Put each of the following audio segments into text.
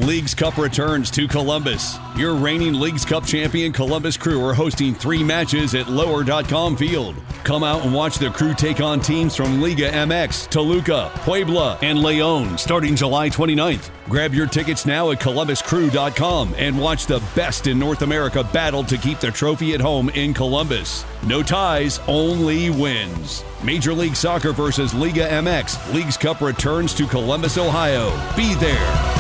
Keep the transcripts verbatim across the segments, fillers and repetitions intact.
Leagues Cup returns to Columbus. Your reigning Leagues Cup champion Columbus Crew are hosting three matches at lower dot com Field. Come out and watch the Crew take on teams from Liga M X, Toluca, Puebla, and León starting July twenty-ninth. Grab your tickets now at columbus crew dot com and watch the best in North America battle to keep the trophy at home in Columbus. No ties, only wins. Major League Soccer versus Liga M X. Leagues Cup returns to Columbus, Ohio. Be there.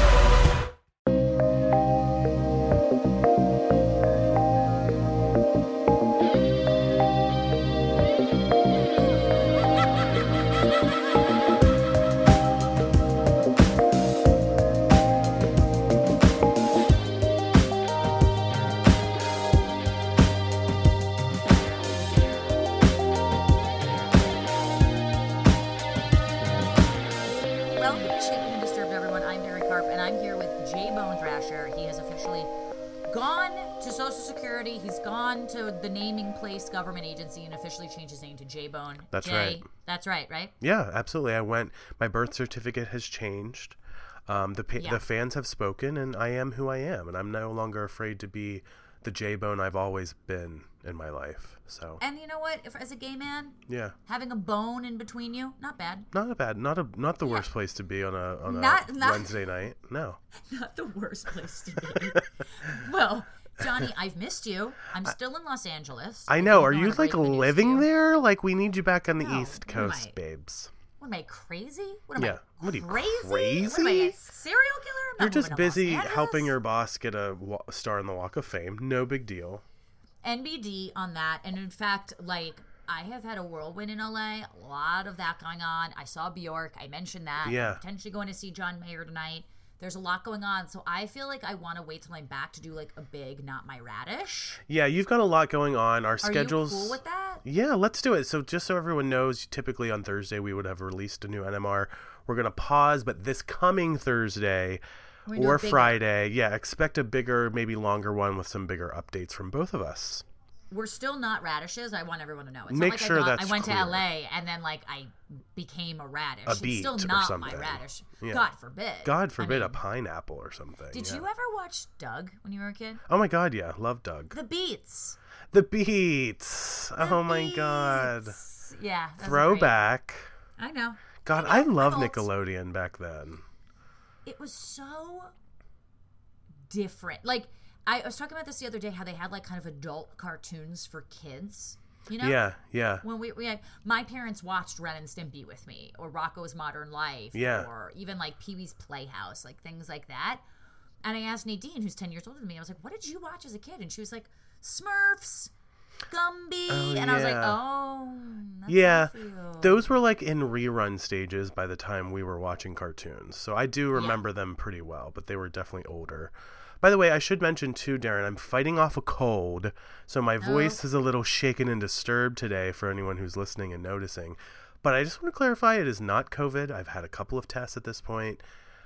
Government agency and officially changed his name to J-Bone. That's Jay, right. That's right, right? Yeah, absolutely. I went, my birth certificate has changed. Um, the pa- yeah. the fans have spoken, and I am who I am, and I'm no longer afraid to be the J-Bone I've always been in my life. So. And you know what? If, as a gay man, yeah, having a bone in between you, not bad. Not a bad, not a not the yeah. worst place to be on a on not, a not, Wednesday night. No. Not the worst place to be. Well. Johnny, I've missed you. I'm still in Los Angeles. I know. Are you like living there? Like we need you back on the no, East Coast, I, babes. What am I crazy? What am yeah. I what are you, crazy? crazy? What am I, a serial killer? I'm You're just busy helping helping your boss get a wa- star on the Walk of Fame. No big deal. N B D on that, and in fact, like I have had a whirlwind in L A. A lot of that going on. I saw Bjork. I mentioned that. Yeah. I'm potentially going to see John Mayer tonight. There's a lot going on, so I feel like I want to wait till I'm back to do like a big Not My Radish. Yeah, you've got a lot going on. Our Are schedules. Are you cool with that? Yeah, let's do it. So just so everyone knows, typically on Thursday we would have released a new N M R. We're gonna pause, but this coming Thursday or Friday, yeah, expect a bigger, maybe longer one with some bigger updates from both of us. We're still not radishes. I want everyone to know. It's Make not like sure I, got, that's I went clear. to L A and then like I became a radish. A beet it's still or not something. my radish. Yeah. God forbid. God forbid I mean, a pineapple or something. Did yeah. you ever watch Doug when you were a kid? Oh my God, yeah, love Doug. The Beats. The Beats. The oh my Beats. God. Yeah. Throwback. Great. I know. God, I, know. I loved Adults. Nickelodeon back then. It was so different. Like. I was talking about this the other day, how they had like kind of adult cartoons for kids, you know? Yeah, yeah. When we, we had, my parents watched Ren and Stimpy with me, or Rocko's Modern Life, yeah. or even like Pee-wee's Playhouse, like things like that. And I asked Nadine, who's ten years older than me, I was like, what did you watch as a kid? And she was like, Smurfs, Gumby. Oh, and yeah. I was like, oh, that's yeah. for you. Those were like in rerun stages by the time we were watching cartoons. So I do remember yeah. them pretty well, but they were definitely older. By the way, I should mention too, Darren, I'm fighting off a cold, so my voice oh. is a little shaken and disturbed today for anyone who's listening and noticing. But I just want to clarify, it is not COVID. I've had a couple of tests at this point.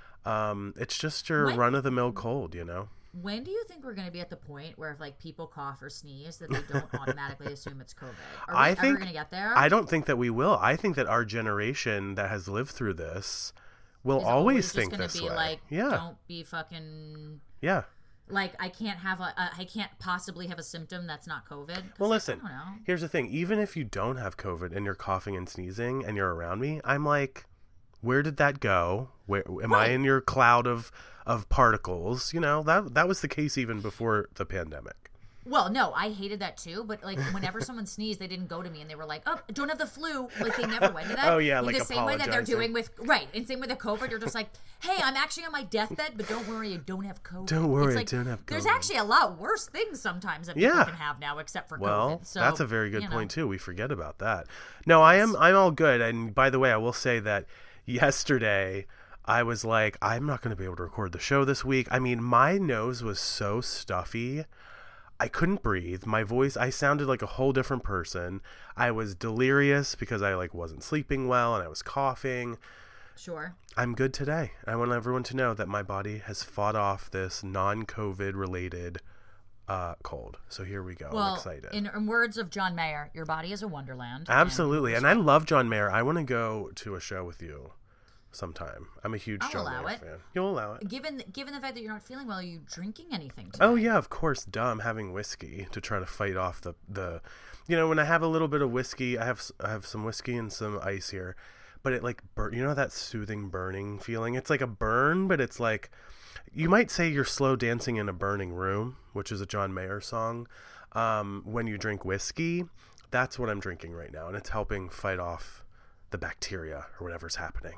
Um, it's just your when, run-of-the-mill cold, you know? When do you think we're going to be at the point where if like people cough or sneeze that they don't automatically assume it's COVID? Are we I ever think, going to get there? I don't think that we will. I think that our generation that has lived through this will is always always think just this be way. Like, yeah. Don't be fucking... Yeah. Like, I can't have a, a, I can't possibly have a symptom that's not COVID. Well, listen, I don't know. Here's the thing. Even if you don't have COVID and you're coughing and sneezing and you're around me, I'm like, where did that go? Where am right. I in your cloud of, of particles? You know, that that was the case even before the pandemic. Well, no, I hated that too. But like, whenever someone sneezed, they didn't go to me and they were like, "Oh, I don't have the flu." Like they never went to that. Oh yeah, in like the same way that they're apologizing. doing with right, and same with the COVID. You're just like, "Hey, I'm actually on my deathbed, but don't worry, I don't have COVID." Don't worry, it's like, I don't have COVID. There's actually a lot worse things sometimes that people Yeah. can have now, except for well, COVID. So that's a very good you know. point too. We forget about that. No, I am. I'm all good. And by the way, I will say that yesterday I was like, I'm not going to be able to record the show this week. I mean, my nose was so stuffy. I couldn't breathe. My voice, I sounded like a whole different person. I was delirious because I like wasn't sleeping well and I was coughing. Sure. I'm good today. I want everyone to know that my body has fought off this non-COVID related uh, cold. So here we go. Well, I'm excited. In, in words of John Mayer, your body is a wonderland. Absolutely. And, and I love John Mayer. I want to go to a show with you. sometime. I'm a huge I'll John allow Mayer it. fan. You'll allow it. Given given the fact that you're not feeling well, are you drinking anything today? Oh yeah, of course. Duh, I'm having whiskey to try to fight off the the. You know, when I have a little bit of whiskey, I have s- I have some whiskey and some ice here, but it like bur- you know that soothing burning feeling. It's like a burn, but it's like you might say you're slow dancing in a burning room, which is a John Mayer song. Um, when you drink whiskey, that's what I'm drinking right now, and it's helping fight off the bacteria or whatever's happening.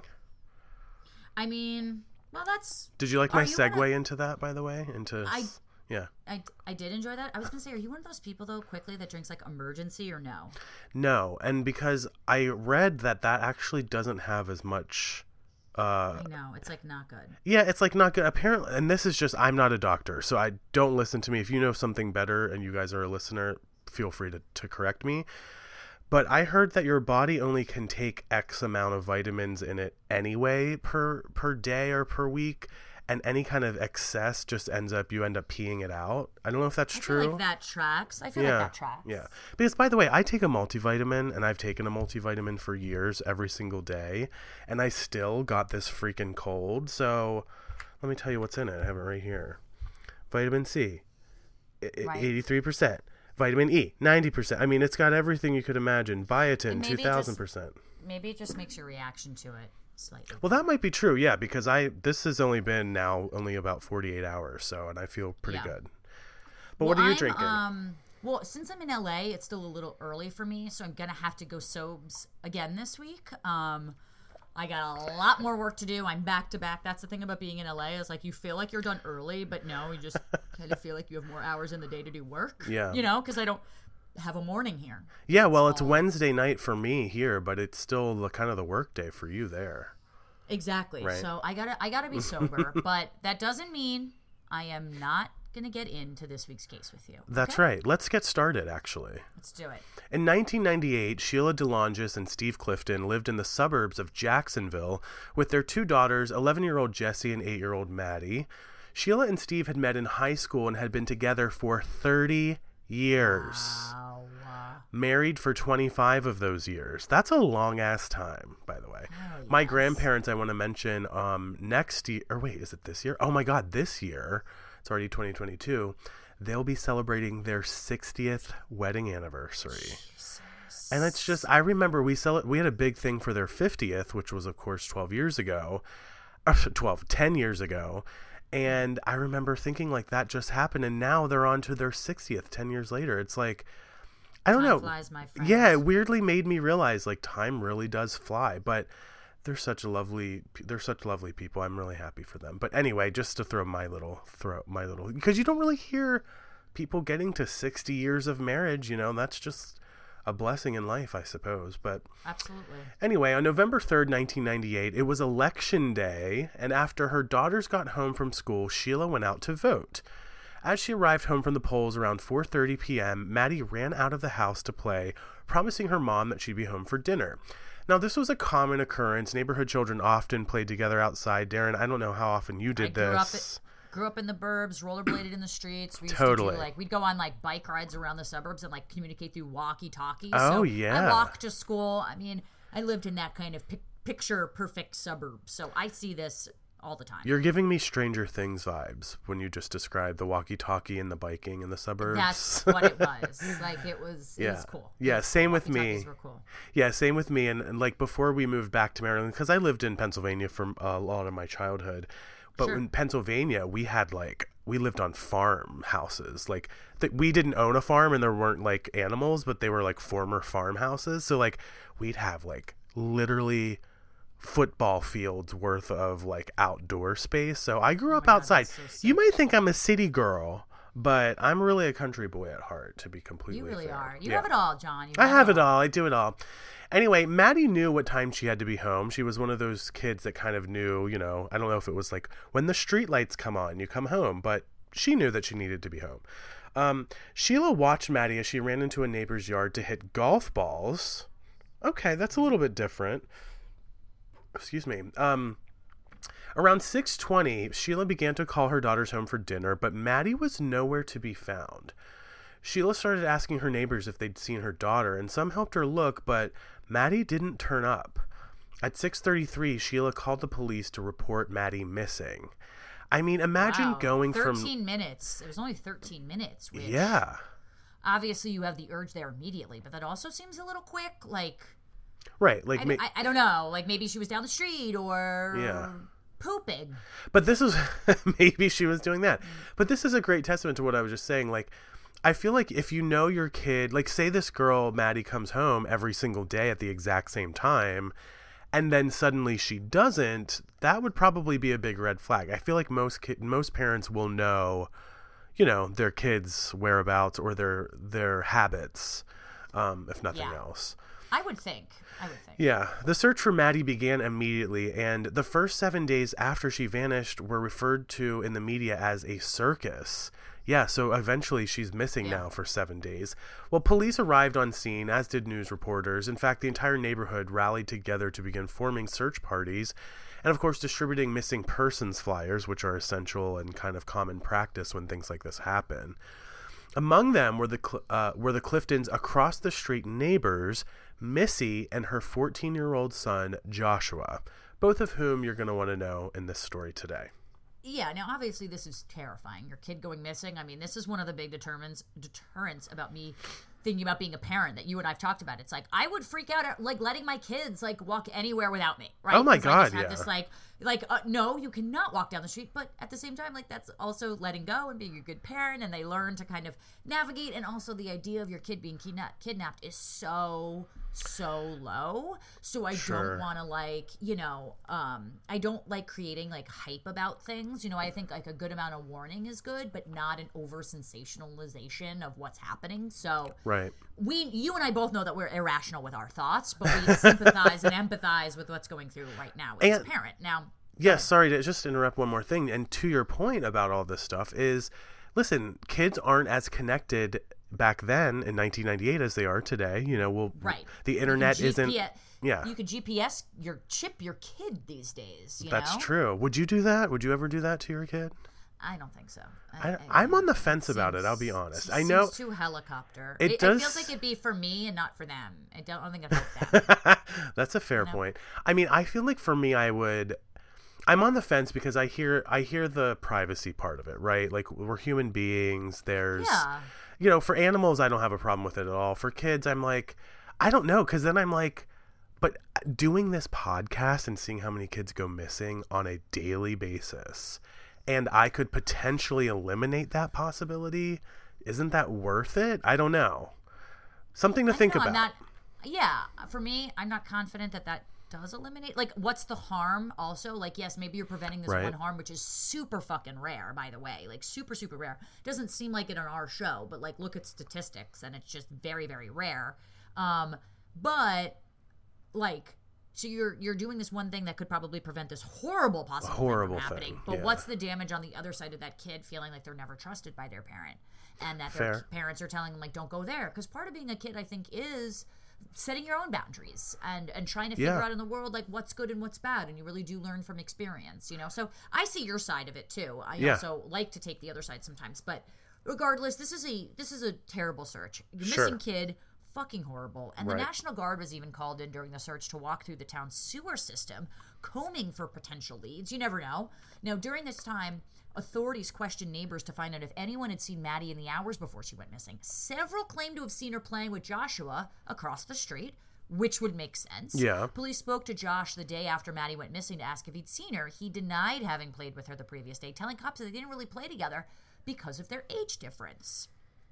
I mean, well, that's. Did you like Are my you segue one of- into that, by the way? Into I- yeah. I, I did enjoy that. I was gonna say, are you one of those people though, quickly that drinks like Emergency or no? No, and because I read that that actually doesn't have as much. Uh, I know it's like not good. yeah, it's like not good. Apparently, and this is just I'm not a doctor, so I don't listen to me. If you know something better and you guys are a listener, feel free to to correct me. But I heard that your body only can take X amount of vitamins in it anyway per per day or per week, and any kind of excess just ends up you end up peeing it out. I don't know if that's I true. feel like that tracks. I feel yeah, like that tracks. yeah. Because by the way, I take a multivitamin, and I've taken a multivitamin for years, every single day, and I still got this freaking cold. So let me tell you what's in it. I have it right here. Vitamin C, Right. eighty-three percent. Vitamin E, ninety percent. I mean, it's got everything you could imagine. Biotin, And two maybe it thousand just- percent. Maybe it just makes your reaction to it slightly. Well, that might be true, yeah, because I this has only been now only about forty-eight hours, so, and I feel pretty Yeah. good. But Well, what are you I'm, drinking? Um, well, since I'm in L A, it's still a little early for me, so I'm gonna have to go sobs again this week. Um, I got a lot more work to do. I'm back to back. That's the thing about being in L A is like you feel like you're done early, but no, you just kind of feel like you have more hours in the day to do work. Yeah. You know, because I don't have a morning here. Yeah, well, it's all- Wednesday night for me here, but it's still the kind of the work day for you there. Exactly. Right. So I gotta I gotta be sober, but that doesn't mean I am not gonna get into this week's case with you. That's okay? right. Let's get started, actually. Let's do it. In nineteen ninety-eight, Sheila DeLongis and Steve Clifton lived in the suburbs of Jacksonville with their two daughters, eleven-year-old Jessie and eight-year-old Maddie. Sheila and Steve had met in high school and had been together for thirty years. Wow. Married for twenty-five of those years. That's a long-ass time, by the way. Oh, My yes. grandparents, I want to mention, um, next year, or wait, is it this year? Oh my God, this year, it's already twenty twenty-two, they'll be celebrating their sixtieth wedding anniversary. Jesus. And it's just, I remember we cel- we had a big thing for their fiftieth, which was, of course, twelve years ago, uh, twelve, ten years ago. And I remember thinking like that just happened, and now they're on to their sixtieth, ten years later. It's like, I don't Time know. flies, my friend. Yeah, it weirdly made me realize like time really does fly, but they're such a lovely, they're such lovely people. I'm really happy for them. But anyway, just to throw my little throw my little, because you don't really hear people getting to sixty years of marriage, you know, that's just a blessing in life, I suppose. But Absolutely. anyway, on November third, nineteen ninety-eight, it was election day, and after her daughters got home from school, Sheila went out to vote. As she arrived home from the polls around four thirty p.m., Maddie ran out of the house to play, promising her mom that she'd be home for dinner. Now, this was a common occurrence. Neighborhood children often played together outside. Darren, I don't know how often you did I grew this. Up at, grew up in the burbs, rollerbladed in the streets. We used Totally. to do like we'd go on like bike rides around the suburbs and like communicate through walkie-talkies. Oh, so yeah. I walked to school. I mean, I lived in that kind of pic- picture perfect suburb, so I see this all the time. You're giving me Stranger Things vibes when you just described the walkie-talkie and the biking in the suburbs. That's what it was. Like it was. It Yeah. was cool. Yeah, It was same cool. with me. Walkie-talkies were cool. Yeah, same with me. And, and like before we moved back to Maryland, because I lived in Pennsylvania for a lot of my childhood. But Sure. in Pennsylvania, we had like, we lived on farm houses. Like th- we didn't own a farm and there weren't like animals, but they were like former farmhouses. So like we'd have like literally football fields worth of like outdoor space. So I grew up God, outside. that's so sick. You might think I'm a city girl, but I'm really a country boy at heart, to be completely You really fair. are. You Yeah. have it all, John. You I have it all. I do it all. Anyway, Maddie knew what time she had to be home. She was one of those kids that kind of knew, you know, I don't know if it was like when the street lights come on, you come home, but she knew that she needed to be home. Um, Sheila watched Maddie as she ran into a neighbor's yard to hit golf balls. Okay, that's a little bit different. Excuse me. Um, around six twenty, Sheila began to call her daughters home for dinner, but Maddie was nowhere to be found. Sheila started asking her neighbors if they'd seen her daughter, and some helped her look, but Maddie didn't turn up. At six thirty-three, Sheila called the police to report Maddie missing. I mean, imagine wow. going thirteen from... thirteen minutes. It was only thirteen minutes. Which yeah. Obviously, you have the urge there immediately, but that also seems a little quick. Like... Right. Like I, ma- I, I don't know. Like, maybe she was down the street or... Yeah. pooping. But this is... maybe she was doing that. But this is a great testament to what I was just saying. Like, I feel like if you know your kid... Like, say this girl, Maddie, comes home every single day at the exact same time... and then suddenly she doesn't, that would probably be a big red flag. I feel like most ki- most parents will know, you know, their kids' whereabouts or their their habits, um, if nothing Yeah. else. I would think. I would think. Yeah. The search for Maddie began immediately, and the first seven days after she vanished were referred to in the media as a circus. Yeah, so eventually she's missing Yeah. now for seven days. Well, police arrived on scene, as did news reporters. In fact, the entire neighborhood rallied together to begin forming search parties and, of course, distributing missing persons flyers, which are essential and kind of common practice when things like this happen. Among them were the Cl- uh, were the Cliftons' across-the-street neighbors, Missy and her fourteen-year-old son, Joshua, both of whom you're going to want to know in this story today. Yeah, now obviously this is terrifying. Your kid going missing. I mean, this is one of the big determines deterrents about me thinking about being a parent that you and I've talked about. It's like I would freak out at like letting my kids like walk anywhere without me, right? Oh my 'Cause I just God, have yeah. this like like uh, no, you cannot walk down the street, but at the same time, like that's also letting go and being a good parent, and they learn to kind of navigate. And also the idea of your kid being kidna- kidnapped is so so low. So I Sure. don't want to like you know um I don't like creating like hype about things. You know, I think like a good amount of warning is good, but not an over sensationalization of what's happening. So Right. we, you and I both know that we're irrational with our thoughts, but we sympathize and empathize with what's going through right now as a And- parent. Now, Yes, sorry to just interrupt one more thing. And to your point about all this stuff is, listen, kids aren't as connected back then in nineteen ninety-eight as they are today. You know, we'll, right. the internet You can isn't... G P S Yeah, You could G P S your chip your kid these days. You that's know? true. Would you do that? Would you ever do that to your kid? I don't think so. I, I'm on the fence about it. I'll be honest. I know Seems too helicopter. It It, does- it feels like it'd be for me and not for them. I don't, I don't think I'd hope that. that's a fair No. point. I mean, I feel like for me, I would. I'm on the fence because I hear I hear the privacy part of it, right? Like we're human beings. There's, Yeah. you know, for animals, I don't have a problem with it at all. For kids, I'm like, I don't know, because then I'm like, but doing this podcast and seeing how many kids go missing on a daily basis, and I could potentially eliminate that possibility. Isn't that worth it? I don't know. Something to I don't think know, about. I'm not, yeah, for me, I'm not confident that that does eliminate. Like, what's the harm also? Like, yes, maybe you're preventing this Right. one harm, which is super fucking rare, by the way. Like, super, super rare. Doesn't seem like it on our show, but, like, look at statistics, and it's just very, very rare. Um, but, like... So you're you're doing this one thing that could probably prevent this horrible possible Horrible thing from happening. thing, But yeah. what's the damage on the other side of that kid feeling like they're never trusted by their parent, and that Fair. their parents are telling them like don't go there? Because part of being a kid, I think, is setting your own boundaries and and trying to figure Yeah. out in the world like what's good and what's bad, and you really do learn from experience. You know, so I see your side of it too. I Yeah. also like to take the other side sometimes, but regardless, this is a this is a terrible search. Your Sure. missing kid. Fucking horrible. And the Right. National Guard was even called in during the search to walk through the town's sewer system, combing for potential leads. You never know. Now, during this time, authorities questioned neighbors to find out if anyone had seen Maddie in the hours before she went missing. Several claimed to have seen her playing with Joshua across the street, which would make sense. Yeah. Police spoke to Josh the day after Maddie went missing to ask if he'd seen her. He denied having played with her the previous day, telling cops that they didn't really play together because of their age difference.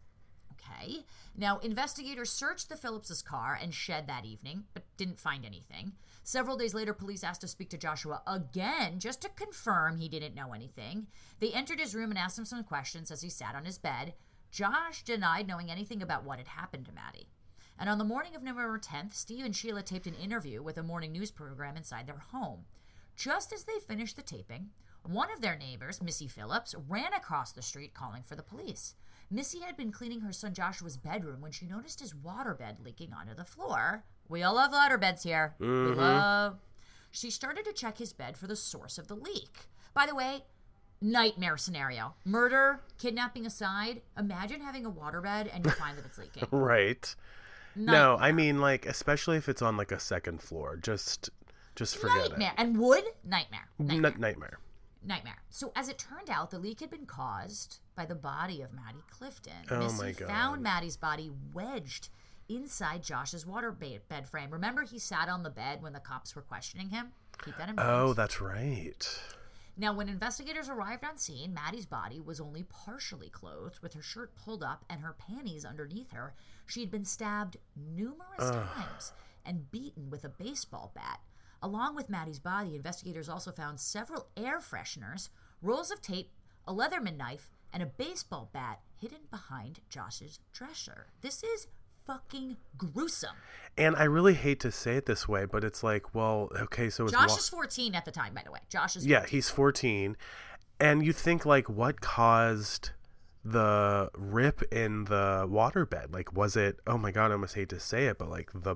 Okay. Now, investigators searched the Phillipses' car and shed that evening, but didn't find anything. Several days later, police asked to speak to Joshua again just to confirm he didn't know anything. They entered his room and asked him some questions as he sat on his bed. Josh denied knowing anything about what had happened to Maddie. And on the morning of November tenth, Steve and Sheila taped an interview with a morning news program inside their home. Just as they finished the taping, one of their neighbors, Missy Phillips, ran across the street calling for the police. Missy had been cleaning her son Joshua's bedroom when she noticed his waterbed leaking onto the floor. We all love waterbeds here. Mm-hmm. We love... She started to check his bed for the source of the leak. By the way, nightmare scenario. Murder, kidnapping aside, imagine having a waterbed and you find that it's leaking. Right. No, I mean, like, especially if it's on, like, a second floor. Just, Just forget nightmare. it. And wood, nightmare. Nightmare. N- nightmare. Nightmare. So as it turned out, the leak had been caused by the body of Maddie Clifton. Oh, Missy my God. found Maddie's body wedged inside Josh's water ba- bed frame. Remember, he sat on the bed when the cops were questioning him? Keep that in mind. Oh, that's right. Now, when investigators arrived on scene, Maddie's body was only partially clothed, with her shirt pulled up and her panties underneath her. She had been stabbed numerous Ugh. times and beaten with a baseball bat. Along with Maddie's body, investigators also found several air fresheners, rolls of tape, a Leatherman knife, and a baseball bat hidden behind Josh's dresser. This is fucking gruesome. And I really hate to say it this way, but it's like, well, okay, so it's Josh wa- is fourteen at the time, by the way. Josh is yeah, fourteen. he's fourteen, and you think like, what caused the rip in the waterbed? Like, was it? Oh my God, I almost hate to say it, but like the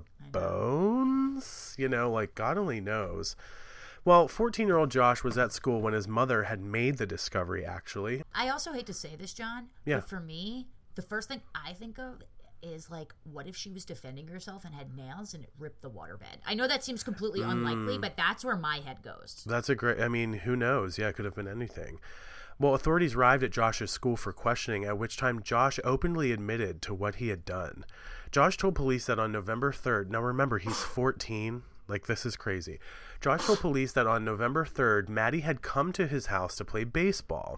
bones, you know, like God only knows. Well, fourteen-year-old Josh was at school when his mother had made the discovery. Actually, I also hate to say this, John, Yeah. but for me, the first thing I think of is like, what if she was defending herself and had nails and it ripped the waterbed? I know that seems completely Mm. unlikely, but that's where my head goes. that's a great. I mean, who knows? Yeah, it could have been anything. Well, authorities arrived at Josh's school for questioning, at which time Josh openly admitted to what he had done. Josh told police that on November third, now remember, he's fourteen. Like, this is crazy. Josh told police that on November third, Maddie had come to his house to play baseball.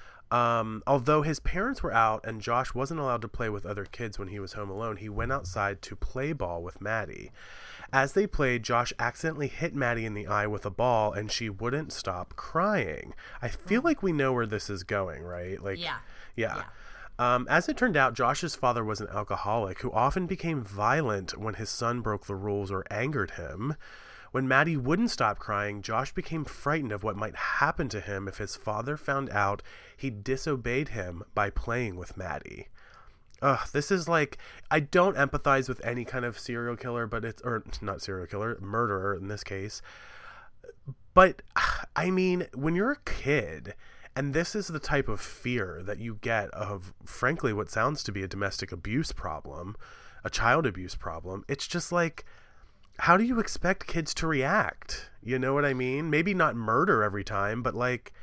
Um, although his parents were out and Josh wasn't allowed to play with other kids when he was home alone, he went outside to play ball with Maddie. As they played, Josh accidentally hit Maddie in the eye with a ball, and she wouldn't stop crying. I feel like we know where this is going, right? Like, Yeah. yeah. Um, as it turned out, Josh's father was an alcoholic who often became violent when his son broke the rules or angered him. When Maddie wouldn't stop crying, Josh became frightened of what might happen to him if his father found out he disobeyed him by playing with Maddie. Ugh, this is like, I don't empathize with any kind of serial killer, but it's, or not serial killer, murderer in this case. But, I mean, when you're a kid, and this is the type of fear that you get of, frankly, what sounds to be a domestic abuse problem, a child abuse problem, it's just like, how do you expect kids to react? You know what I mean? Maybe not murder every time, but like,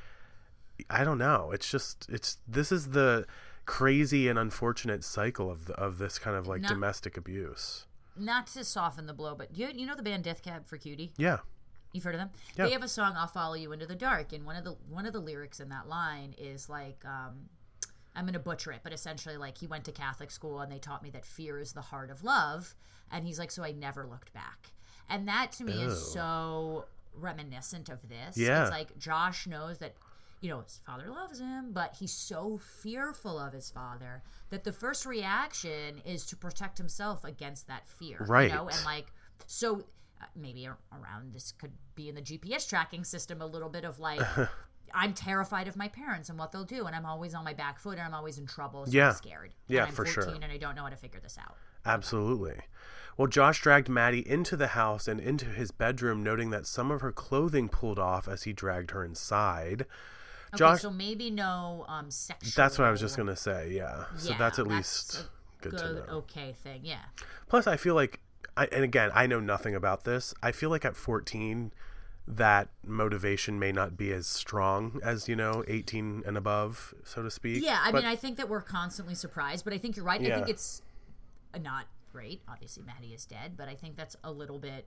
I don't know. It's just, it's, this is the crazy and unfortunate cycle of the, of this kind of like Not- domestic abuse. Not to soften the blow, but you you know the band Death Cab for Cutie? Yeah. You've heard of them? Yeah. They have a song, "I'll Follow You Into the Dark," and one of the one of the lyrics in that line is like, um, I'm going to butcher it, but essentially like he went to Catholic school and they taught me that fear is the heart of love, and he's like, so I never looked back. And that to me Ew. is so reminiscent of this. Yeah. It's like Josh knows that, you know, his father loves him, but he's so fearful of his father that the first reaction is to protect himself against that fear. Right. You know, and like, so uh, maybe a- around this could be in the G P S tracking system a little bit of like, I'm terrified of my parents and what they'll do, and I'm always on my back foot and I'm always in trouble, so Yeah. I'm scared. Yeah, and I'm for sure. fourteen and I don't know how to figure this out. Absolutely. Well, Josh dragged Maddie into the house and into his bedroom, noting that some of her clothing pulled off as he dragged her inside. Okay, Josh, so maybe no um sexual. that's what I was just going to say, yeah. So Yeah, that's at that's least a good, good, to know. okay thing, yeah. Plus, I feel like, I, and again, I know nothing about this. I feel like at fourteen, that motivation may not be as strong as, you know, eighteen and above, so to speak. Yeah, I But- mean, I think that we're constantly surprised, but I think you're right. I Yeah. think it's uh, not great. Obviously, Maddie is dead, but I think that's a little bit.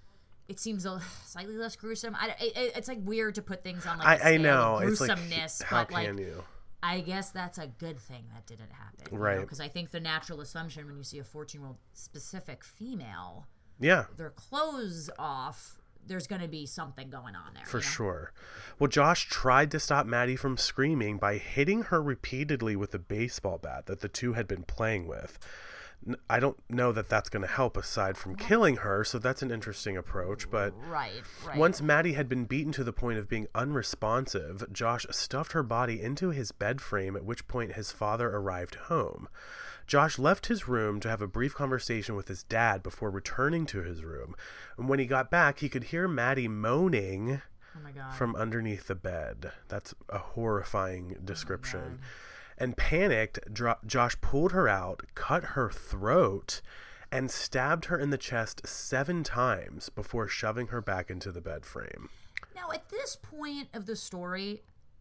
It seems a slightly less gruesome. I, it, it's like weird to put things on like a I, I scale know. of It's like, gruesomeness, how but like can you? I guess that's a good thing that didn't happen, Right. Because I think the natural assumption when you see a fourteen-year-old specific female, Yeah. their clothes off, there's going to be something going on there. For you know? sure. Well, Josh tried to stop Maddie from screaming by hitting her repeatedly with a baseball bat that the two had been playing with. N- I don't know that that's going to help aside from killing her, so that's an interesting approach. But Right, right. once Maddie had been beaten to the point of being unresponsive, Josh stuffed her body into his bed frame, at which point his father arrived home. Josh left his room to have a brief conversation with his dad before returning to his room. And when he got back, he could hear Maddie moaning oh my God. from underneath the bed. That's a horrifying description. God. And panicked, Dro- Josh pulled her out, cut her throat, and stabbed her in the chest seven times before shoving her back into the bed frame. Now, at this point of the story,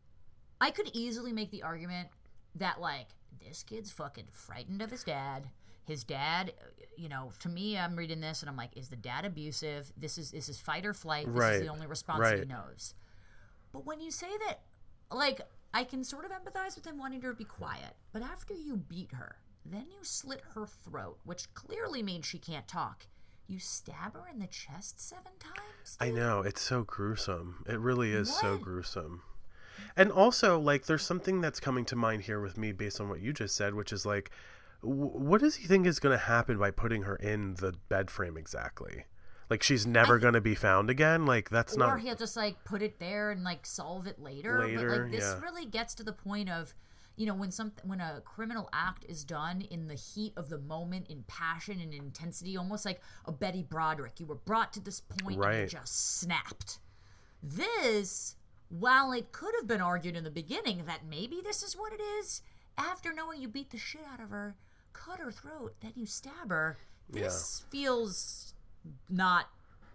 I could easily make the argument that, like, this kid's fucking frightened of his dad. His dad, you know, to me, I'm reading this and I'm like, is the dad abusive? This is this is fight or flight. This right. is the only response right. he knows. But when you say that, like, I can sort of empathize with him wanting her to be quiet. But after you beat her, then you slit her throat, which clearly means she can't talk. You stab her in the chest seven times? Dude? I know. It's so gruesome. It really is What? so gruesome. And also, like, there's something that's coming to mind here with me based on what you just said, which is, like, w- what does he think is going to happen by putting her in the bed frame exactly? Like, she's never going to be found again? Like, that's or not... Or he'll just, like, put it there and, like, solve it later. Later, but, like, this yeah. really gets to the point of, you know, when some when a criminal act is done in the heat of the moment, in passion and intensity, almost like a Betty Broderick. You were brought to this point right. and you just snapped. This, while it could have been argued in the beginning that maybe this is what it is, after knowing you beat the shit out of her, cut her throat, then you stab her, this yeah. feels not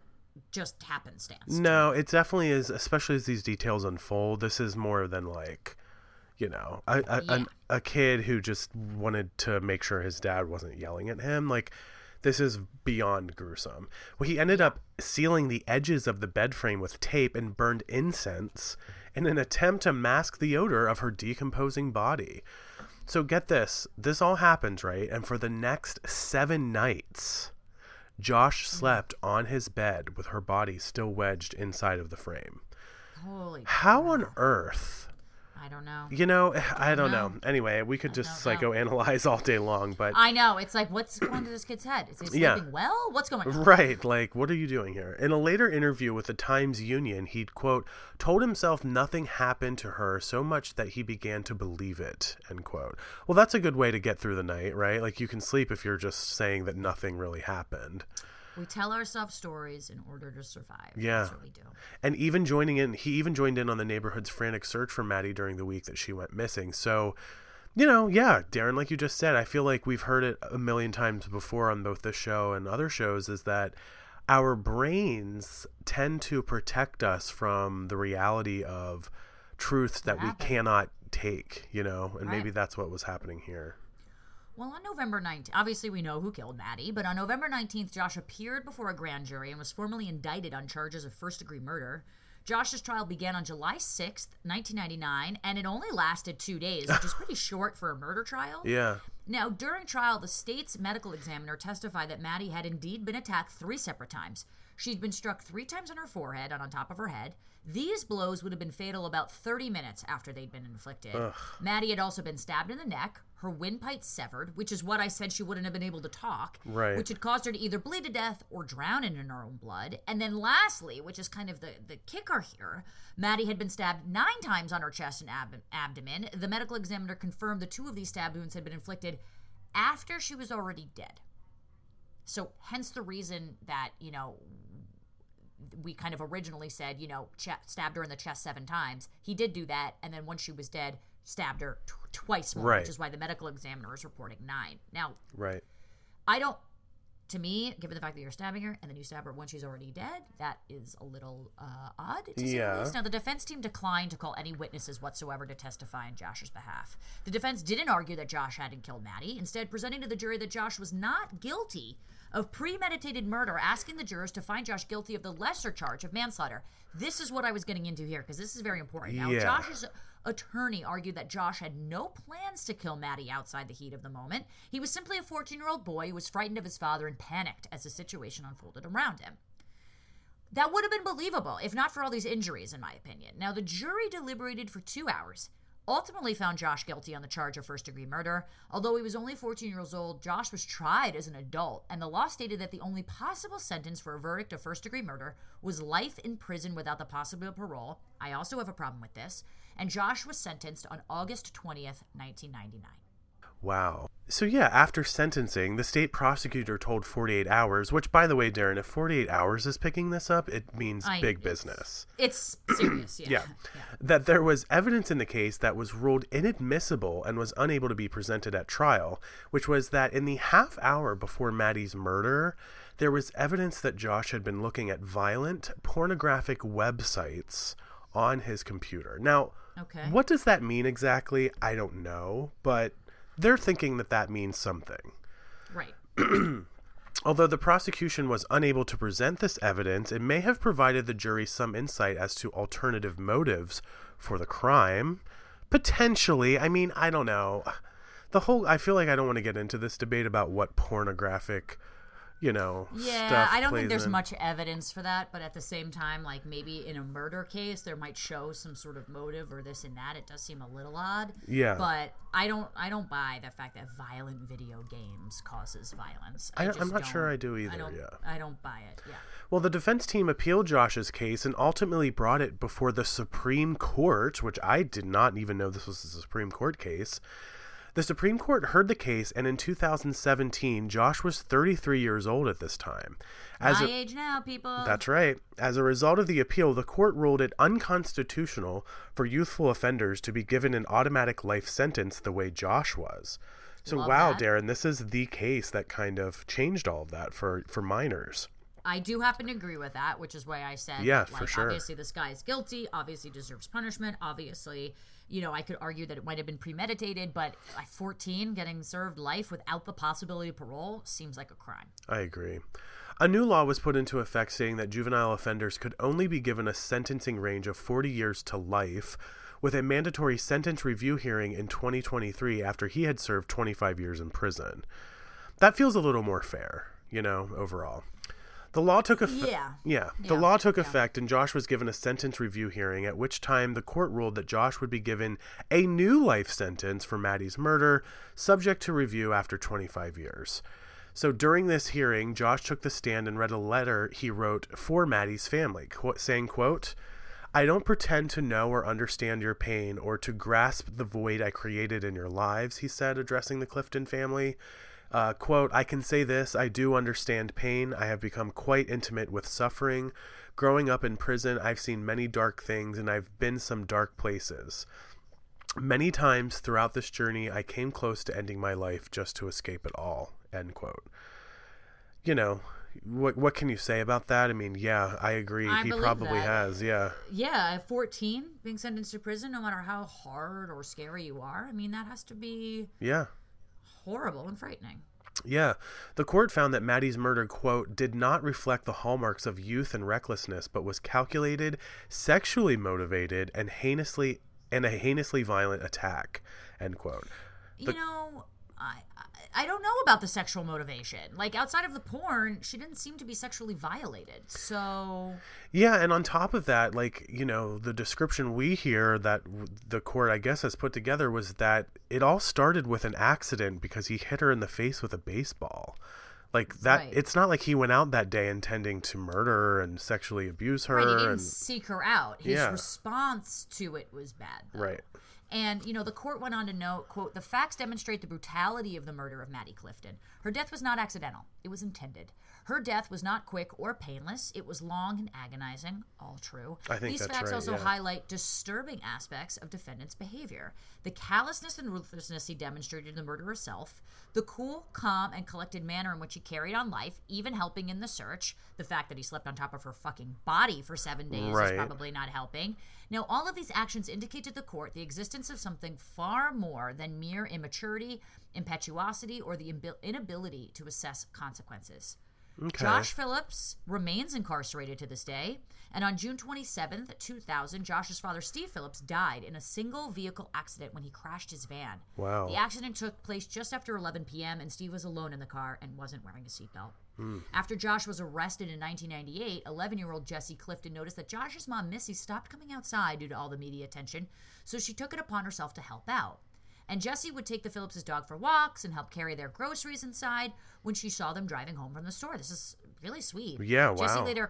just happenstance. No, it definitely is, especially as these details unfold. This is more than, like, you know, a, a, yeah. a, a kid who just wanted to make sure his dad wasn't yelling at him. Like, this is beyond gruesome. Well, he ended up sealing the edges of the bed frame with tape and burned incense in an attempt to mask the odor of her decomposing body. So get this. This all happens, right? And for the next seven nights, Josh slept on his bed with her body still wedged inside of the frame. Holy How crap. on earth? I don't know. You know, I don't know. know. Anyway, we could I just don't know. psychoanalyze all day long, but... I know. It's like, what's going on to this kid's head? Is he sleeping Yeah. well? What's going on? Right. Like, what are you doing here? In a later interview with the Times Union, he'd, quote, told himself nothing happened to her so much that he began to believe it, end quote. Well, that's a good way to get through the night, right? Like, you can sleep if you're just saying that nothing really happened. We tell ourselves stories in order to survive. Yeah. That's what we do. And even joining in, he even joined in on the neighborhood's frantic search for Maddie during the week that she went missing. So, you know, yeah, Darren, like you just said, I feel like we've heard it a million times before on both this show and other shows, is that our brains tend to protect us from the reality of truths that we cannot take, you know, and Right. maybe that's what was happening here. Well, on November nineteenth, obviously we know who killed Maddie, but on November nineteenth, Josh appeared before a grand jury and was formally indicted on charges of first-degree murder. Josh's trial began on July sixth, nineteen ninety-nine, and it only lasted two days, which is pretty short for a murder trial. Yeah. Now, during trial, the state's medical examiner testified that Maddie had indeed been attacked three separate times. She'd been struck three times on her forehead and on top of her head. These blows would have been fatal about thirty minutes after they'd been inflicted. Ugh. Maddie had also been stabbed in the neck, her windpipe severed, which is what I said she wouldn't have been able to talk, Right. which had caused her to either bleed to death or drown in her own blood. And then lastly, which is kind of the, the kicker here, Maddie had been stabbed nine times on her chest and ab- abdomen. The medical examiner confirmed the two of these stab wounds had been inflicted after she was already dead. So hence the reason that, you know, we kind of originally said, you know, ch- stabbed her in the chest seven times. He did do that, and then once she was dead, stabbed her t- twice more, Right. which is why the medical examiner is reporting nine. Now, Right. I don't, to me, given the fact that you're stabbing her and then you stab her when she's already dead, that is a little uh, odd, to say Yeah. the least. Now, the defense team declined to call any witnesses whatsoever to testify in Josh's behalf. The defense didn't argue that Josh hadn't killed Maddie, instead presenting to the jury that Josh was not guilty of premeditated murder, asking the jurors to find Josh guilty of the lesser charge of manslaughter. This is what I was getting into here, because this is very important. Now, Yeah. Josh's attorney argued that Josh had no plans to kill Maddie outside the heat of the moment. He was simply a fourteen-year-old boy who was frightened of his father and panicked as the situation unfolded around him. That would have been believable, if not for all these injuries, in my opinion. Now, the jury deliberated for two hours, ultimately found Josh guilty on the charge of first-degree murder. Although he was only fourteen years old, Josh was tried as an adult, and the law stated that the only possible sentence for a verdict of first-degree murder was life in prison without the possibility of parole. I also have a problem with this. And Josh was sentenced on August twentieth, nineteen ninety-nine. Wow. So yeah, after sentencing, the state prosecutor told forty-eight hours, which, by the way, Darren, if forty-eight hours is picking this up, it means I, big it's, business. It's serious, yeah. yeah. yeah. That there was evidence in the case that was ruled inadmissible and was unable to be presented at trial, which was that in the half hour before Maddie's murder, there was evidence that Josh had been looking at violent, pornographic websites on his computer. Now, okay. What does that mean exactly? I don't know, but they're thinking that that means something. Right. Although the prosecution was unable to present this evidence, it may have provided the jury some insight as to alternative motives for the crime. Potentially. I mean, I don't know. The whole, I feel like I don't want to get into this debate about what pornographic, you know, yeah, stuff I don't plays think there's in. much evidence for that, but at the same time, like maybe in a murder case, there might show some sort of motive or this and that. It does seem a little odd. Yeah. But I don't, I don't buy the fact that violent video games causes violence. I I, just I'm not don't- sure I do either, I don't, yeah. I don't buy it, yeah. Well, the defense team appealed Josh's case and ultimately brought it before the Supreme Court, which I did not even know this was a Supreme Court case. The Supreme Court heard the case, and in two thousand seventeen, Josh was thirty-three years old at this time. As My a, age now, people. That's right. As a result of the appeal, the court ruled it unconstitutional for youthful offenders to be given an automatic life sentence the way Josh was. So, Love wow, that. Darren, this is the case that kind of changed all of that for, for minors. I do happen to agree with that, which is why I said, Yeah, like, for sure. obviously this guy is guilty, obviously deserves punishment, obviously, you know, I could argue that it might have been premeditated, but at fourteen, getting served life without the possibility of parole seems like a crime. I agree. A new law was put into effect stating that juvenile offenders could only be given a sentencing range of forty years to life, with a mandatory sentence review hearing in twenty twenty-three after he had served twenty-five years in prison. That feels a little more fair, you know, overall. The law took effect. Yeah. Yeah. The Yeah. law took Yeah. effect, and Josh was given a sentence review hearing, at which time the court ruled that Josh would be given a new life sentence for Maddie's murder, subject to review after twenty-five years. So during this hearing, Josh took the stand and read a letter he wrote for Maddie's family, qu- saying, quote, "I don't pretend to know or understand your pain or to grasp the void I created in your lives," he said, addressing the Clifton family. Uh, quote, "I can say this, I do understand pain. I have become quite intimate with suffering. Growing up in prison, I've seen many dark things and I've been some dark places. Many times throughout this journey, I came close to ending my life just to escape it all," end quote. You know, what what can you say about that? I mean, yeah, I agree. I he believe probably that. has, yeah. Yeah, at fourteen, being sentenced to prison, no matter how hard or scary you are, I mean, that has to be Yeah. horrible and frightening. Yeah. The court found that Maddie's murder, quote, "did not reflect the hallmarks of youth and recklessness, but was calculated, sexually motivated, and heinously and a heinously violent attack," end quote. The- you know, I, I I don't know about the sexual motivation. Like, outside of the porn, she didn't seem to be sexually violated. So, Yeah, and on top of that, like, you know, the description we hear that w- the court, I guess, has put together was that it all started with an accident because he hit her in the face with a baseball. Like, that, Right. it's not like he went out that day intending to murder her and sexually abuse her. right, he didn't and seek her out. His Yeah. response to it was bad, though. Right. And, you know, the court went on to note, quote, "The facts demonstrate the brutality of the murder of Maddie Clifton. Her death was not accidental. It was intended. Her death was not quick or painless. It was long and agonizing." All true. I think These that's facts right, also yeah. highlight disturbing aspects of defendant's behavior. The callousness and ruthlessness he demonstrated in the murder herself, the cool, calm, and collected manner in which he carried on life, even helping in the search, the fact that he slept on top of her fucking body for seven days Right. is probably not helping. Now, all of these actions indicate to the court the existence of something far more than mere immaturity, impetuosity, or the imbi- inability to assess consequences. Okay. Josh Phillips remains incarcerated to this day, and on June twenty-seventh, two thousand, Josh's father, Steve Phillips, died in a single vehicle accident when he crashed his van. Wow. The accident took place just after eleven p.m., and Steve was alone in the car and wasn't wearing a seatbelt. After Josh was arrested in nineteen ninety-eight, eleven-year-old Jessie Clifton noticed that Josh's mom, Missy, stopped coming outside due to all the media attention, so she took it upon herself to help out. And Jessie would take the Phillips' dog for walks and help carry their groceries inside when she saw them driving home from the store. This is really sweet. Yeah, Jessie wow. later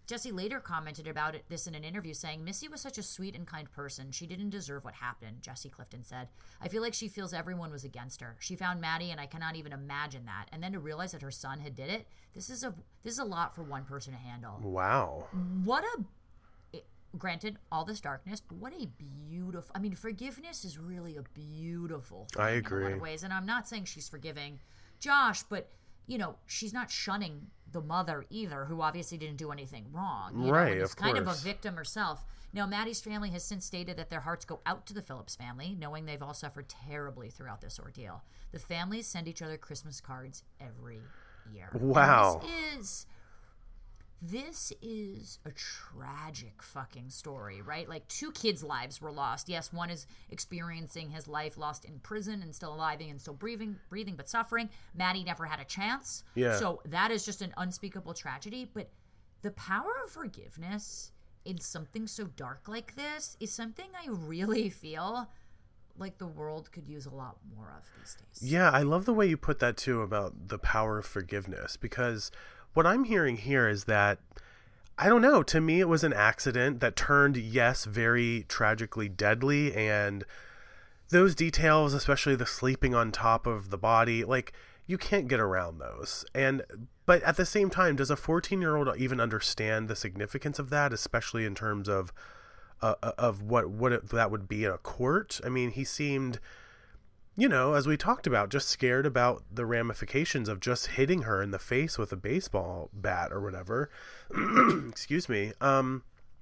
Jesse later commented about it, this in an interview, saying, Missy was such a sweet and kind person. She didn't deserve what happened, Jesse Clifton said. I feel like she feels everyone was against her. She found Maddie, and I cannot even imagine that. And then to realize that her son had did it, this is a this is a lot for one person to handle. Wow. What a... It, granted, all this darkness, but what a beautiful... I mean, forgiveness is really a beautiful thing I agree. in a lot of ways. And I'm not saying she's forgiving Josh, but, you know, she's not shunning the mother either, who obviously didn't do anything wrong. You right, know, and is of kind course. of a victim herself. Now, Maddie's family has since stated that their hearts go out to the Phillips family, knowing they've all suffered terribly throughout this ordeal. The families send each other Christmas cards every year. Wow. And this is... This is a tragic fucking story, right? Like, two kids' lives were lost. Yes, one is experiencing his life lost in prison and still alive and still breathing, breathing but suffering. Maddie never had a chance. Yeah. So that is just an unspeakable tragedy. But the power of forgiveness in something so dark like this is something I really feel like the world could use a lot more of these days. Yeah, I love the way you put that, too, about the power of forgiveness, because... what I'm hearing here is that, I don't know, to me it was an accident that turned, yes, very tragically deadly, and those details, especially the sleeping on top of the body, like, you can't get around those. And but at the same time, does a fourteen-year-old even understand the significance of that, especially in terms of uh, of what, what it, that would be in a court? I mean, he seemed... you know, as we talked about, just scared about the ramifications of just hitting her in the face with a baseball bat or whatever. Excuse me. Um,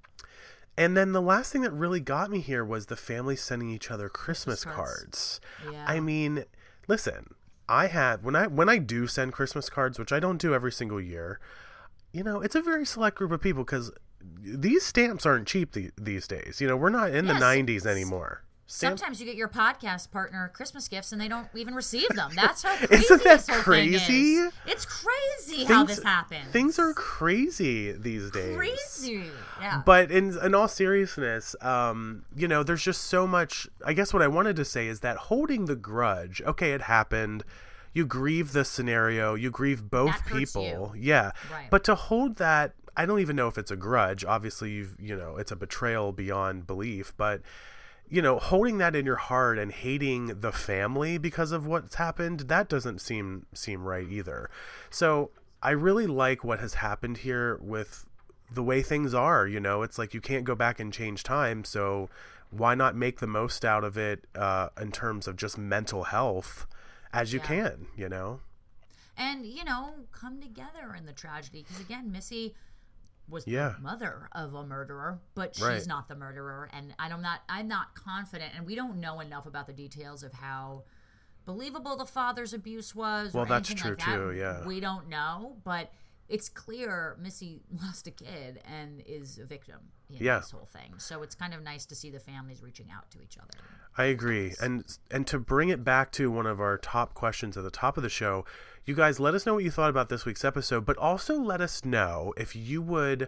and then the last thing that really got me here was the family sending each other Christmas, Christmas cards. cards. Yeah. I mean, listen, I have, when I, when I do send Christmas cards, which I don't do every single year, you know, it's a very select group of people because these stamps aren't cheap the, these days. You know, we're not in yes, the nineties anymore. Stamp- Sometimes you get your podcast partner Christmas gifts and they don't even receive them. That's how crazy Isn't that this whole crazy? thing is. It's crazy things, how this happens. Things are crazy these days. Crazy, yeah. But in in all seriousness, um, you know, there's just so much. I guess what I wanted to say is that holding the grudge. Okay, it happened. You grieve the scenario. You grieve both That hurts people. you. Yeah. Right. But to hold that, I don't even know if it's a grudge. Obviously, you've you know, it's a betrayal beyond belief. But you know, holding that in your heart and hating the family because of what's happened, that doesn't seem seem right either. So I really like what has happened here with the way things are. You know, it's like you can't go back and change time, so why not make the most out of it uh, in terms of just mental health as you Yeah. can, you know? And, you know, come together in the tragedy. Because, again, Missy was Yeah. the mother of a murderer, but she's Right. not the murderer. And I'm not, I'm not confident. And we don't know enough about the details of how believable the father's abuse was. Well, or that's anything true, like that. too, yeah. We don't know. But it's clear Missy lost a kid and is a victim in Yeah. this whole thing. So it's kind of nice to see the families reaching out to each other. I agree. And and to bring it back to one of our top questions at the top of the show, you guys let us know what you thought about this week's episode, but also let us know if you would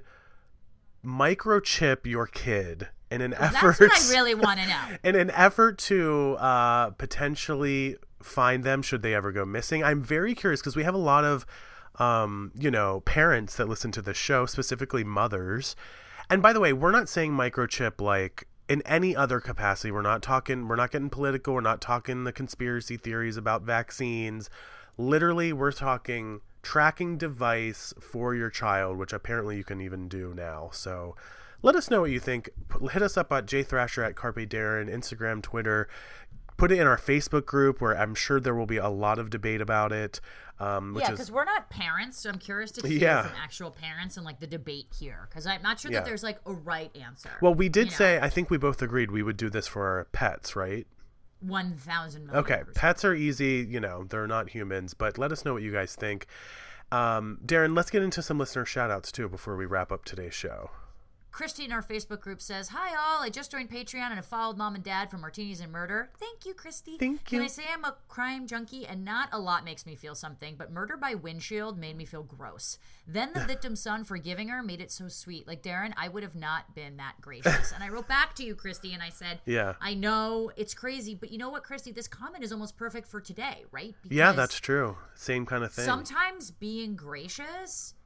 microchip your kid in an effort. That's what I really want to know. In an effort to uh, potentially find them should they ever go missing. I'm very curious because we have a lot of, um, you know, parents that listen to the show, specifically mothers. And by the way, we're not saying microchip like in any other capacity. We're not talking, we're not getting political. We're not talking the conspiracy theories about vaccines. Literally, we're talking tracking device for your child, which apparently you can even do now. So let us know what you think. Hit us up at jthrasher at Carpe Darren, Instagram, Twitter. Put it in our Facebook group where I'm sure there will be a lot of debate about it. Um, which Yeah, is because we're not parents, so I'm curious to hear Yeah. from actual parents and like the debate here, because I'm not sure Yeah. that there's like a right answer. Well, we did you know? say, I think we both agreed we would do this for our pets, right? one thousand million Okay, percent. pets are easy, you know, they're not humans, but let us know what you guys think. Um, Darren, let's get into some listener shout outs too before we wrap up today's show. Christy in our Facebook group says, "Hi all, I just joined Patreon and have followed Mom and Dad for Martinis and Murder. Thank you, Christy. Thank Can you. I say I'm a crime junkie and not a lot makes me feel something, but Murder by Windshield made me feel gross. Then the victim's son forgiving her made it so sweet. Like, Darren, I would have not been that gracious." And I wrote back to you, Christy, and I said, Yeah. I know it's crazy, but you know what, Christy? This comment is almost perfect for today, right? Yeah, Because that's true. Same kind of thing. sometimes being gracious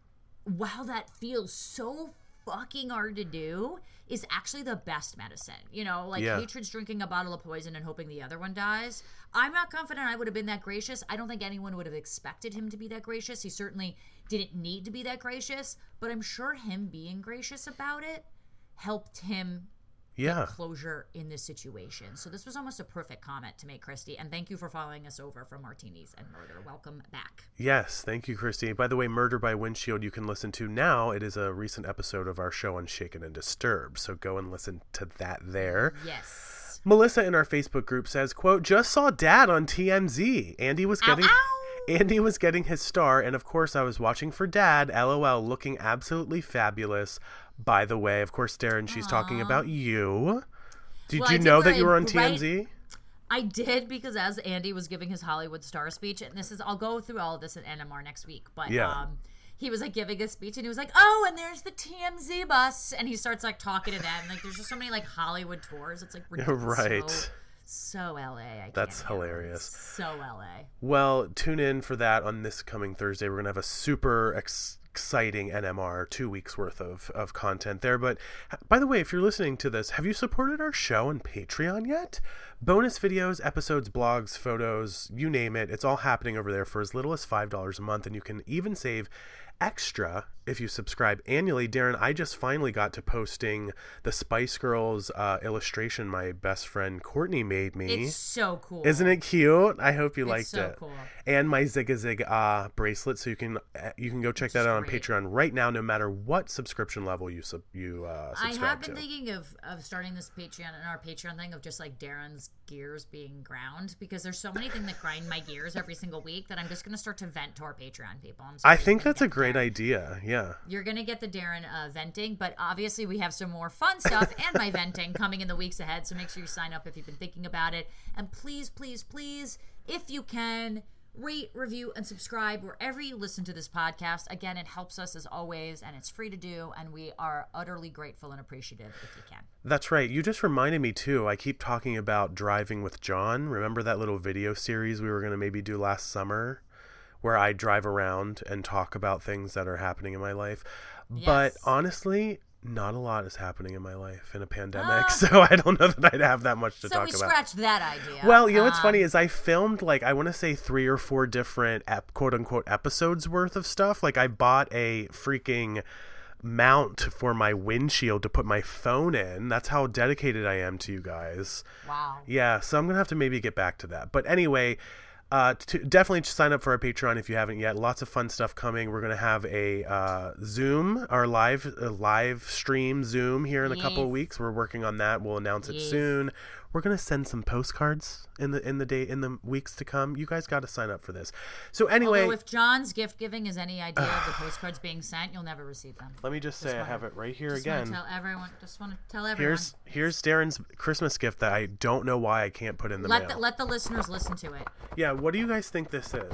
while that feels so fucking hard to do, is actually the best medicine. You know, like Yeah. hatred's drinking a bottle of poison and hoping the other one dies. I'm not confident I would have been that gracious. I don't think anyone would have expected him to be that gracious. He certainly didn't need to be that gracious, but I'm sure him being gracious about it helped him Yeah. closure in this situation. So this was almost a perfect comment to make, Christy. And thank you for following us over for Martinis and Murder. Welcome back. Yes, thank you, Christy. By the way, Murder by Windshield you can listen to now. It is a recent episode of our show on Shaken and Disturbed, so go and listen to that there. Yes. Melissa in our Facebook group says, quote, just saw Dad on T M Z. Andy was getting... Ow, ow. Andy was getting his star, and of course I was watching for Dad, LOL, looking absolutely fabulous. By the way, of course, Darren, she's Aww. talking about you. Did Well, you I did know that what you I- were on T M right- Z? I did, because as Andy was giving his Hollywood star speech, and this is, I'll go through all of this at N M R next week, but Yeah. um, he was like giving a speech, and he was like, oh, and there's the T M Z bus, and he starts like talking to them, like there's just so many like Hollywood tours, it's like ridiculous. Right. So, so L A. I That's can't handle it. hilarious. So L A. Well, tune in for that on this coming Thursday. We're going to have a super ex- exciting N M R, two weeks worth of, of content there. But by the way, if you're listening to this, have you supported our show on Patreon yet? Bonus videos, episodes, blogs, photos, you name it. It's all happening over there for as little as five dollars a month. And you can even save extra if you subscribe annually. Darren, I just finally got to posting the Spice Girls uh, illustration my best friend Courtney made me. It's so cool. Isn't it cute? I hope you It's liked so it. cool. And my Zigga Zig Ah bracelet, so you can uh, you can go check that out on great. Patreon right now, no matter what subscription level you sub you uh, I subscribe have been to. thinking of, of starting this Patreon and our Patreon thing of just like Darren's gears being ground, because there's so many things that grind my gears every single week that I'm just going to start to vent to our Patreon people. I'm sorry, I think you're that's a gonna get great that. idea. Yeah. You're going to get the Darren uh, venting, but obviously we have some more fun stuff and my venting coming in the weeks ahead. So make sure you sign up if you've been thinking about it. And please, please, please, if you can, rate, review, and subscribe wherever you listen to this podcast. Again, it helps us as always, and it's free to do. And we are utterly grateful and appreciative if you can. That's right. You just reminded me too. I keep talking about Driving with John. Remember that little video series we were going to maybe do last summer, where I drive around and talk about things that are happening in my life? But Yes. honestly, not a lot is happening in my life in a pandemic, so I don't know that I'd have that much to So talk we about. scratched that idea. Well, you know what's Um, funny is I filmed like I want to say three or four different ep- quote unquote episodes worth of stuff. Like I bought a freaking mount for my windshield to put my phone in. That's how dedicated I am to you guys. Wow. Yeah, so I'm gonna have to maybe get back to that. But anyway, uh, to, definitely sign up for our Patreon if you haven't yet. Lots of fun stuff coming. We're gonna have a uh, Zoom, our live uh, live stream Zoom here in a couple of Yes. weeks. We're working on that. We'll announce it Yes. soon. We're gonna send some postcards in the in the day in the weeks to come. You guys got to sign up for this. So anyway, Although if John's gift giving is any idea of the postcards being sent, you'll never receive them. let me just say I wanna- have it right here Just again. want to tell everyone. Just want to tell everyone. Here's here's Darren's Christmas gift that I don't know why I can't put in the let mail. the, let the listeners listen to it. Yeah, what do you guys think this is?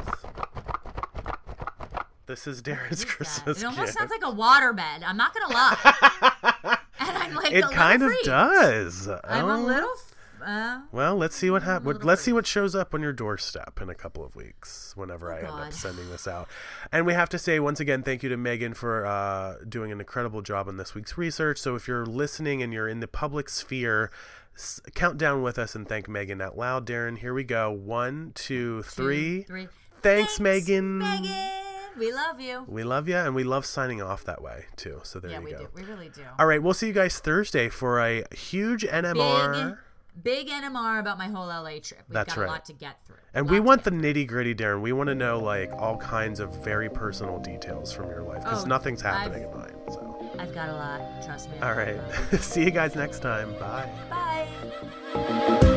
This is Darren's Christmas It almost gift. sounds like a waterbed. I'm not gonna lie. And I'm like, It a kind little of freaked. does. I'm Oh. a little. Uh, Well, let's see what happens. little Let's see freaked. what shows up on your doorstep in a couple of weeks. Whenever I end up God. sending this out, and we have to say once again, thank you to Megan for uh, doing an incredible job on this week's research. So if you're listening and you're in the public sphere, s- count down with us and thank Megan out loud. Darren, here we go. One, two, three. two, three. Thanks, Megan. Megan, we love you. We love you, and we love signing off that way too. So there Yeah, you we go. do. We really do. All right, we'll see you guys Thursday for a huge N M R. Big, big N M R about my whole L A trip. We've That's got right. a lot to get through. And Lot we to want get the nitty gritty, Darren. We want to know like all kinds of very personal details from your life because Oh, nothing's I've- happening in mine. So, I've got a lot. Trust me. all right, see you guys next time. Bye. Bye.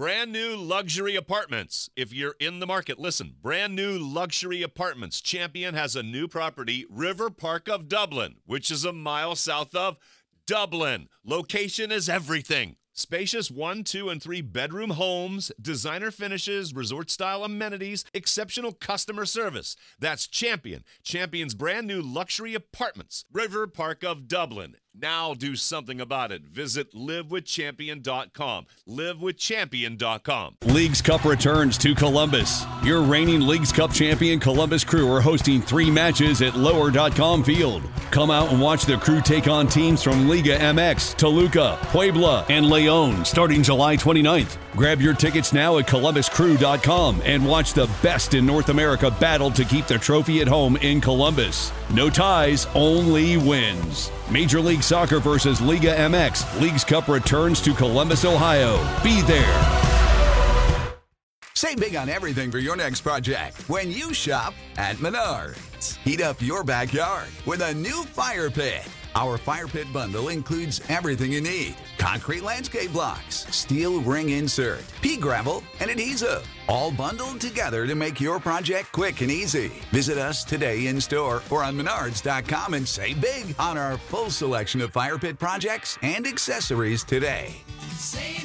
Brand new luxury apartments. If you're in the market, listen. Brand new luxury apartments. Champion has a new property, River Park of Dublin, which is a mile south of Dublin. Location is everything. Spacious one, two, and three bedroom homes, designer finishes, resort-style amenities, exceptional customer service. That's Champion. Champion's brand new luxury apartments, River Park of Dublin. Now do something about it. Visit live with champion dot com. live with champion dot com. Leagues Cup returns to Columbus. Your reigning Leagues Cup champion Columbus Crew are hosting three matches at lower dot com field. Come out and watch the Crew take on teams from Liga M X, Toluca, Puebla, and Leon starting July twenty-ninth. Grab your tickets now at columbus crew dot com and watch the best in North America battle to keep the trophy at home in Columbus. No ties, only wins. Major League Soccer versus Liga M X. Leagues Cup returns to Columbus, Ohio. Be there. Save big on everything for your next project when you shop at Menards. Heat up your backyard with a new fire pit. Our fire pit bundle includes everything you need. Concrete landscape blocks, steel ring insert, pea gravel, and adhesive. All bundled together to make your project quick and easy. Visit us today in store or on menards dot com and save big on our full selection of fire pit projects and accessories today. Save